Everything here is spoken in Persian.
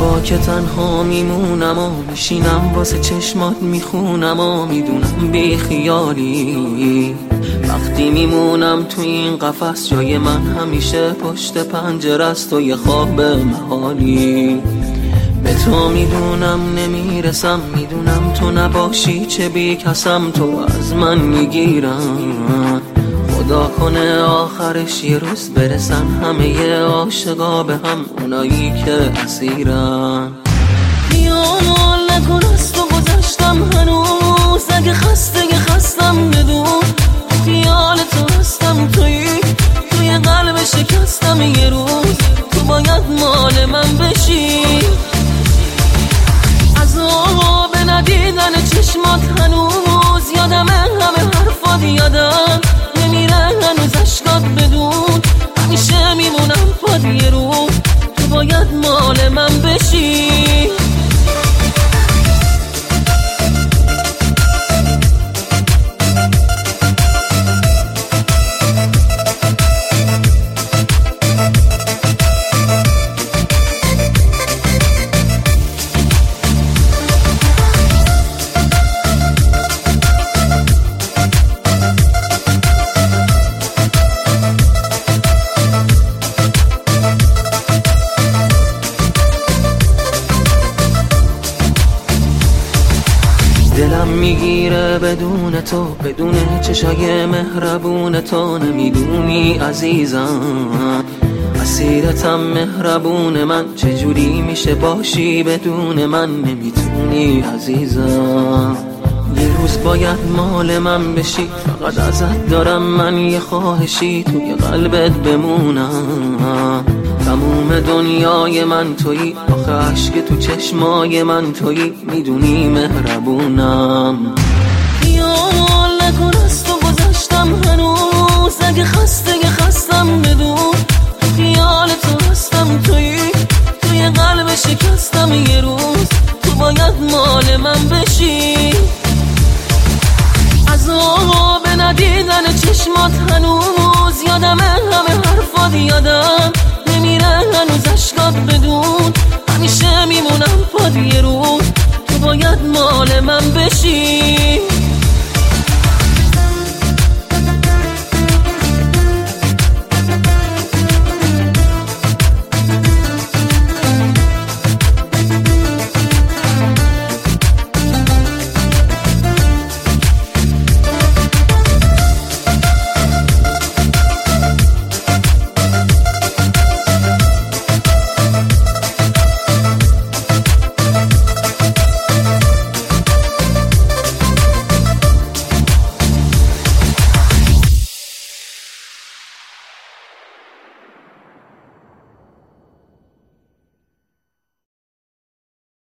شبا که تنها میمونم و میشینم واسه چشمات میخونم و میدونم بی خیالی. وقتی میمونم تو این قفس جای من همیشه پشت پنجره است و یه خواب محالی. به تو میدونم نمیرسم، میدونم تو نباشی چه بی کسم، تو از من میگیرم. خدا کنه آخرش یه روز برسن همه عاشقا به هم، اونایی که اسیرن. خیال نکن از تو گذشتم هنوز، اگه خستم بدون خیال تو هستم. توی قلب شکستم یه روز، تو باید مال من بشی. عذاب ندیدن چشمات هنوز یادمه، همه حرفات یادم نمیره هنوز اشکات بدون. همیشه میمونم پاد یه روز، تو باید مال من بشی. دلم میگیره بدون تو، بدون چشای مهربون تو. نمیدونی عزیزم اسیرتم مهربون من، چجوری میشه باشی بدون من؟ نمیتونی عزیزم. یه روز باید مال من بشی، فقط ازت دارم من یه خواهشی، توی قلبت بمونم. تموم دنیای من تویی، آخه عشق تو چشمای من تویی، میدونی مهربونم. خیال نکن از تو گذشتم هنوز، اگه خستم بدون خیال تو هستم. توی قلب شکستم یه روز، تو باید مال من بشی. عذاب ندیدن چشمات هنوز یادمه، همه حرفات یادم